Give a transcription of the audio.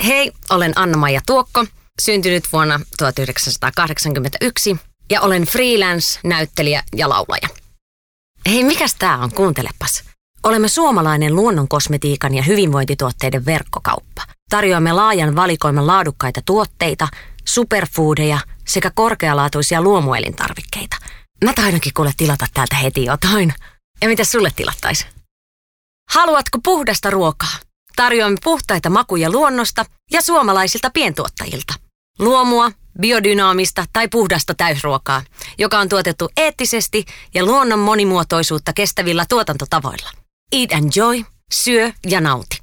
Hei, olen Anna-Maija Tuokko, syntynyt vuonna 1981 ja olen freelance-näyttelijä ja laulaja. Hei, mikäs tää on? Kuuntelepas. Olemme suomalainen luonnonkosmetiikan ja hyvinvointituotteiden verkkokauppa. Tarjoamme laajan valikoiman laadukkaita tuotteita, superfoodeja sekä korkealaatuisia luomuelintarvikkeita. Mä taidankin kuule tilata täältä heti jotain. Ja mitä sulle tilattais? Haluatko puhdasta ruokaa? Tarjoamme puhtaita makuja luonnosta ja suomalaisilta pientuottajilta. Luomua, biodynaamista tai puhdasta täysruokaa, joka on tuotettu eettisesti ja luonnon monimuotoisuutta kestävillä tuotantotavoilla. Eat and enjoy, syö ja nauti.